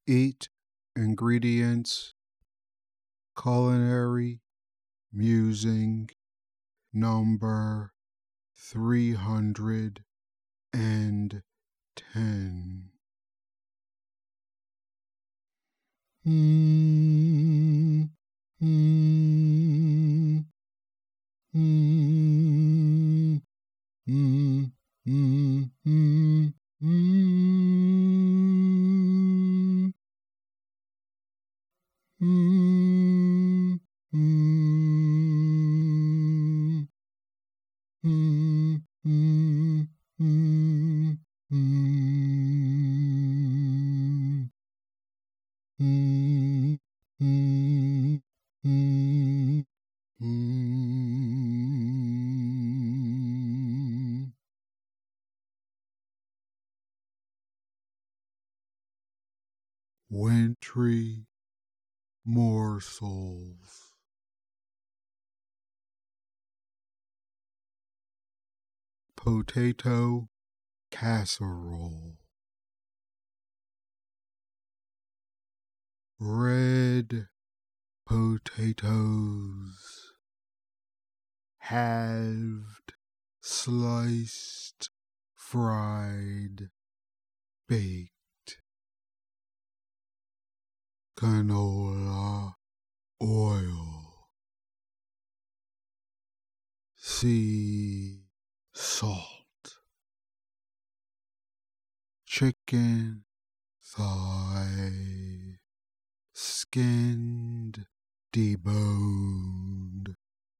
Eat ingredients, culinary musing number 310. Mm, mm, mm, mm, mm, mm, mm. Mm, mm, mm, mm, mm, mm, mm, mm, mm, mm. Wintry morsels. Potato casserole. Red potatoes. Halved, sliced, fried, baked. Canola oil. Sea salt. Chicken thigh. Skinned, deboned,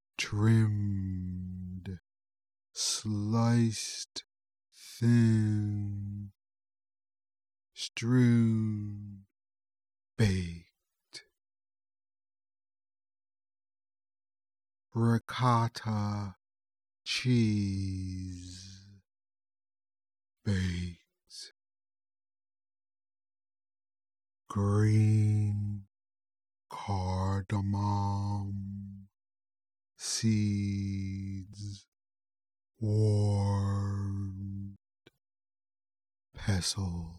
trimmed, sliced thin, strewn, baked. Ricotta cheese, baked. Green cardamom seeds, warmed, pestled.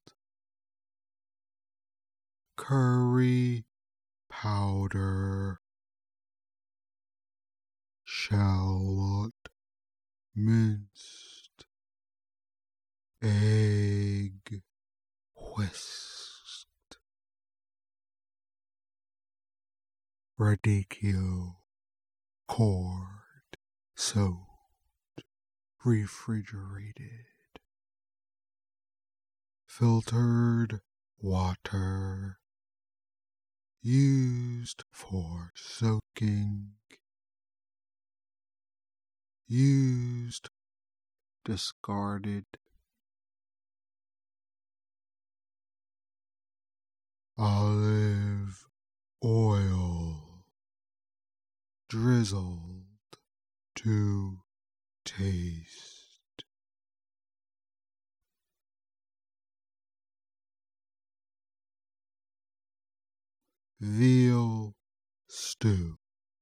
Curry powder, shallot minced, egg whisked, radicchio cored, soaked, refrigerated, filtered water, used for soaking, used, discarded. Olive oil, drizzled to taste. Veal stew.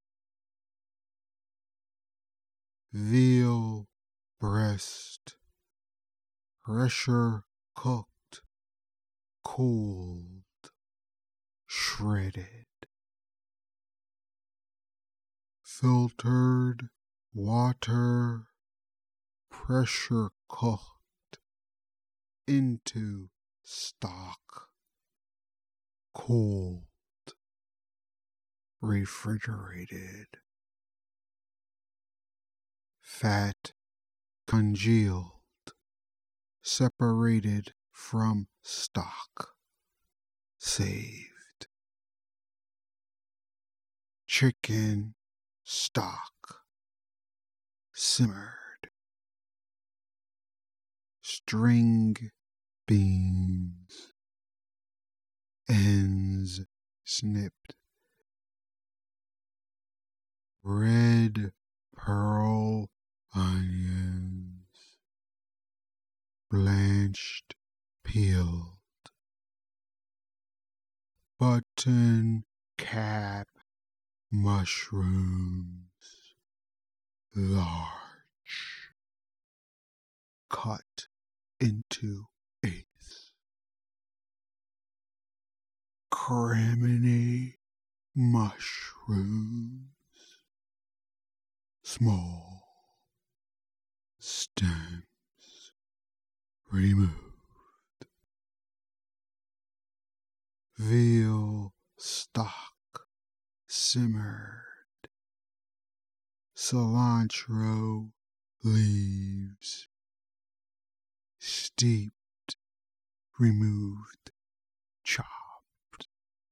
Veal breast, pressure cooked, cooled, shredded. Filtered water, pressure cooked into stock, cooled, refrigerated. Fat congealed, separated from stock, saved. Chicken stock, simmered. String beans, ends snipped. Red pearl onions, blanched, peeled. Button cap mushrooms, large, cut into eighths. criminy mushrooms, small stems removed, veal stock simmered, cilantro leaves steeped, removed, chopped,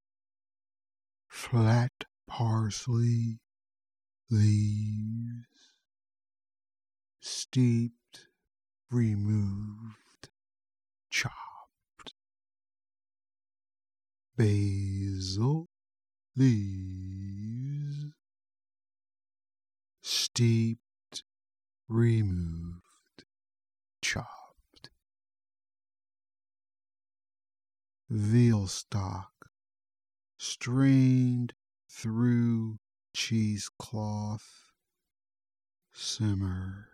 flat parsley leaves steeped, removed, chopped, basil leaves steeped, removed, chopped, veal stock strained through cheesecloth, simmered,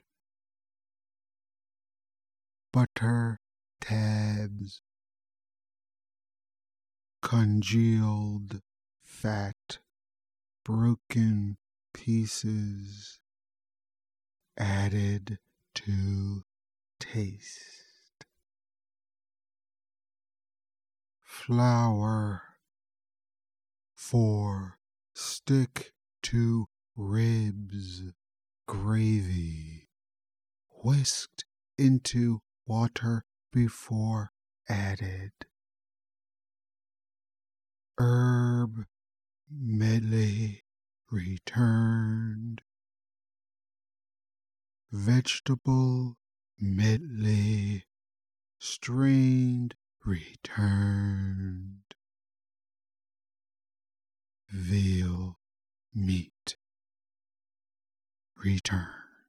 butter tabs, congealed fat, broken pieces added to taste, flour for stick to ribs, gravy whisked into water before added, herb medley returned, vegetable medley strained returned, veal meat returned.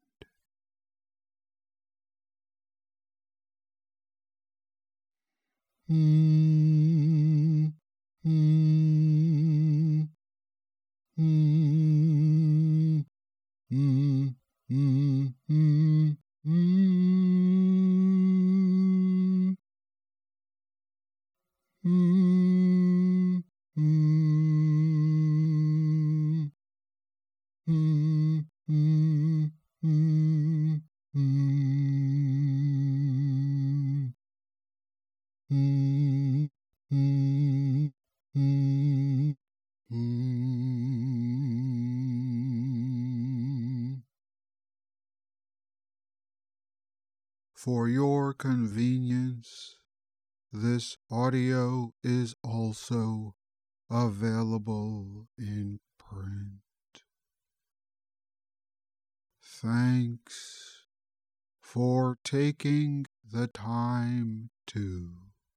Mm, mm, mm, mm, mm, mm, mm, mm, mm, mm, mm, mm, mm. Mm, mm, mm, mm. For your convenience, this audio is also available in print. Thanks for taking the time to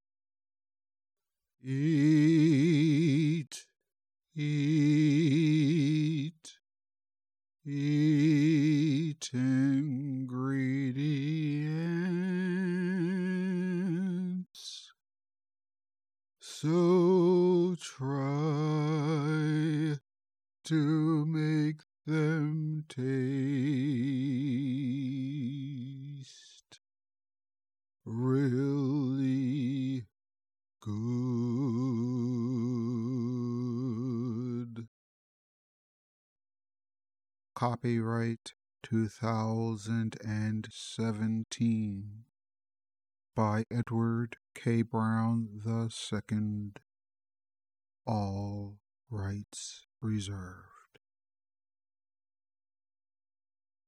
eat, eat, eat ingredients. So try to make them taste really good. Copyright 2017 by Edward K. Brown II. All rights reserved.